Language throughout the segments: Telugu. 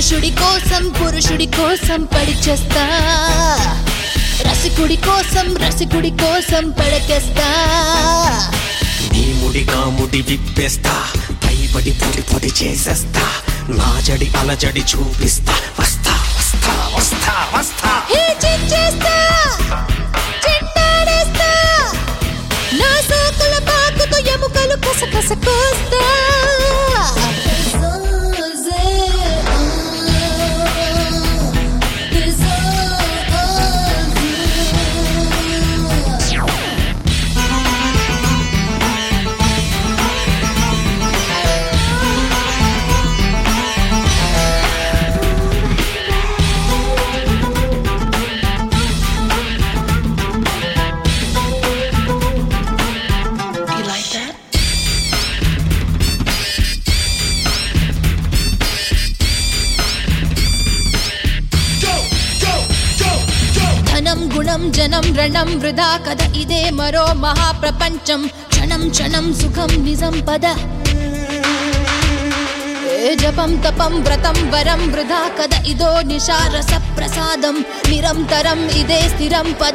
పురుషుడి కోసం పడిచేస్తా రసికుడి కోసం పడకేస్తా నీ ముడిగా ముడి విప్పేస్తా పైబడి పొడి చేసేస్తా నా జడి అలజడి చూపిస్తా వస్తా వస్తా వస్తా వస్తా హే చేస్తా చెట్టాడేస్తా నా సోకుల పాకుతో ఎముకలు కసకస కోస్తా గుణం జనం రణం వృధా కథ ఇదే మరో మహాప్రపంచం క్షణం క్షణం సుఖం నిజం పద ఏ జపం తపం వ్రతం వరం వృధా కథ ఇదో నిశారస ప్రసాదం నిరంతరం ఇదే స్థిరం పద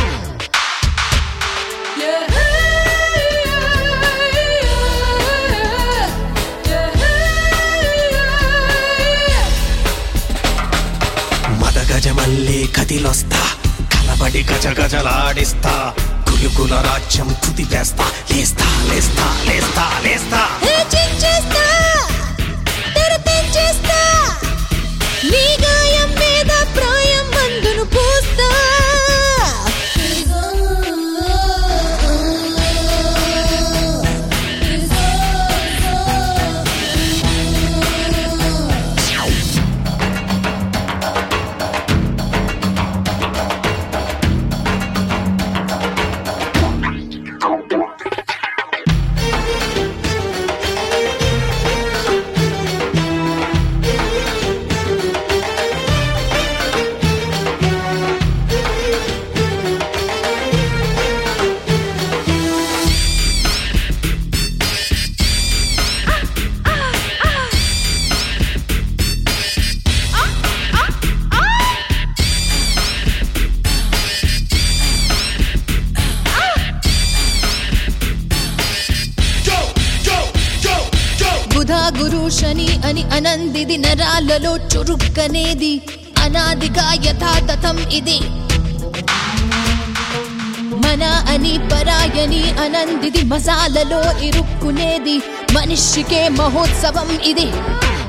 మదగజమల్లే కదిలొస్తా కలబడి గజగజలాడిస్తా కులుకుల రాజ్యం కుదిపేస్తా లేస్తా లేస్తా లేస్తా లేస్తా చేస్తా తెరచేస్తా నీ గాయం మీద ప్రాయం మందును పూస్తా గురు శని అని అనందిది నరాలలో చురుక్కనేది అనాదిగా యథాతథం ఇది మన అని పరాయని అనందిది మసాలలో ఇరుక్కునేది మనిషికే మహోత్సవం ఇది